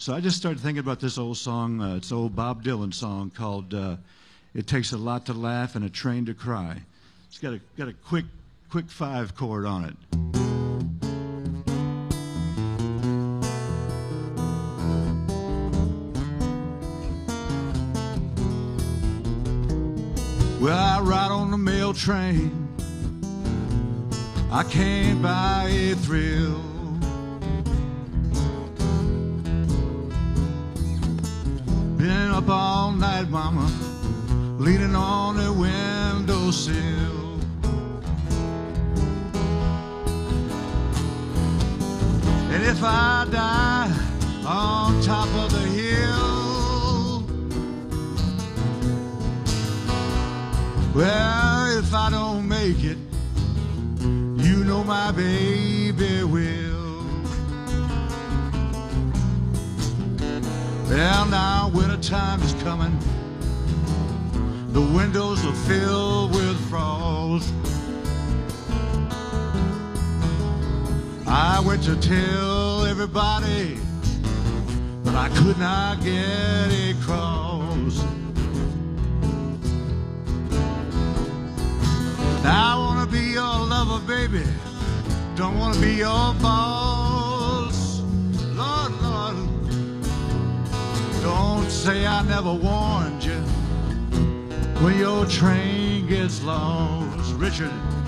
So I just started thinking about this old song. It's an old Bob Dylan song called "It Takes a Lot to Laugh and a Train to Cry." It's got a quick 5 chord on it. Well, I ride on the mail train. I can't buy a thrill. Been up all night, mama, leaning on the windowsill. And if I die on top of the hill, well, if I don't make it, you know my baby will. Well, now winter time is coming. The windows are filled with frost. I went to tell everybody, but I could not get across. Now I want to be your lover, baby. Don't want to be your boss. Lord, Lord, don't say I never warned you when your train gets lost. Richard.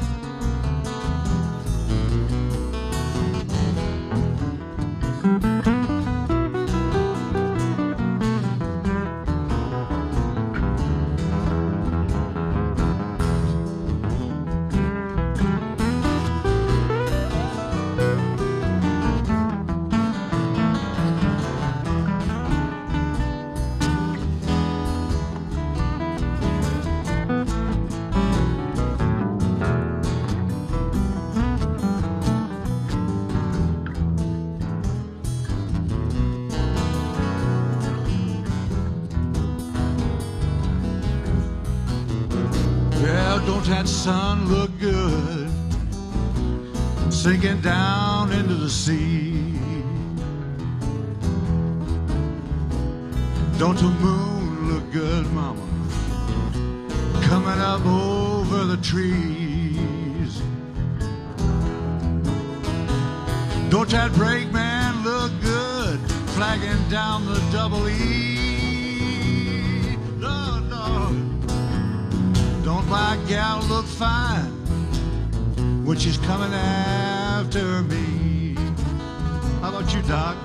Don't that sun look good sinking down into the sea? Don't the moon look good, mama, coming up over the trees? Don't that brakeman look good flagging down the double E? No, no. Don't my gal look fine when she's coming after me? How about you, Doc?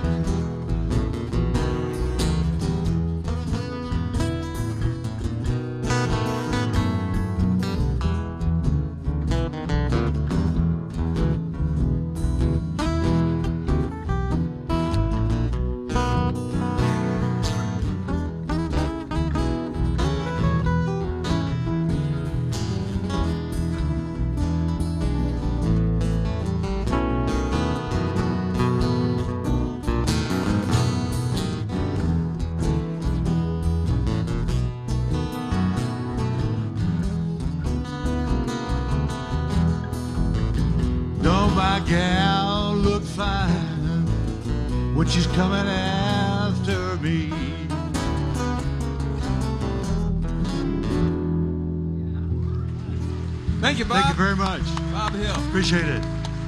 My gal look fine when she's coming after me. Thank you, Bob. Thank you very much. Bob Hill. Appreciate it.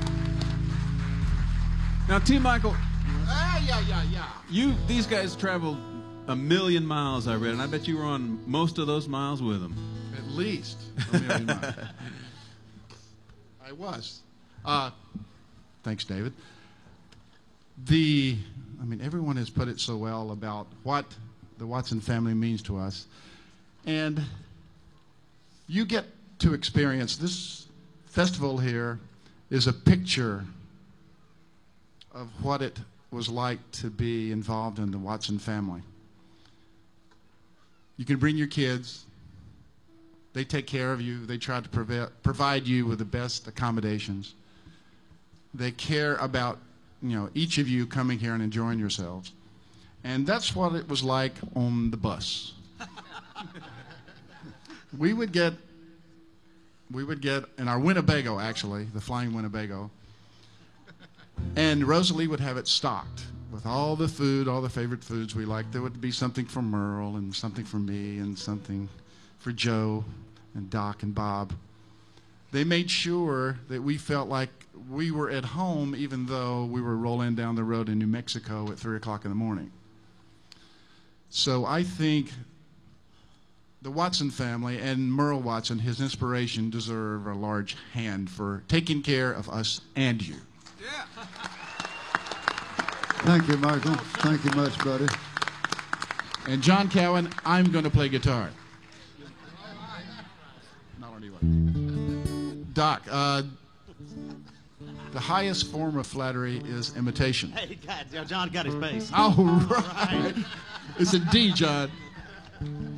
Now, T. Michael, Yeah. these guys traveled 1,000,000 miles, I read, and I bet you were on most of those miles with them. At least 1,000,000 miles. I was. Thanks, David. Everyone has put it so well about what the Watson family means to us. And you get to experience this festival here is a picture of what it was like to be involved in the Watson family. You can bring your kids. They take care of you. They try to provide you with the best accommodations. They care about, each of you coming here and enjoying yourselves. And that's what it was like on the bus. We would get in our Winnebago, actually, the Flying Winnebago, and Rosalie would have it stocked with all the food, all the favorite foods we like, there would be something for Merle and something for me and something for Joe and Doc and Bob. They made sure that we felt like we were at home even though we were rolling down the road in New Mexico at 3 o'clock in the morning. So I think the Watson family and Merle Watson, his inspiration, deserve a large hand for taking care of us and you. Yeah. Thank you, Michael. Thank you much, buddy. And John Cowan, I'm going to play guitar. Not anyway. Doc, the highest form of flattery is imitation. Hey, God, John got his bass. All right. It's a D, John.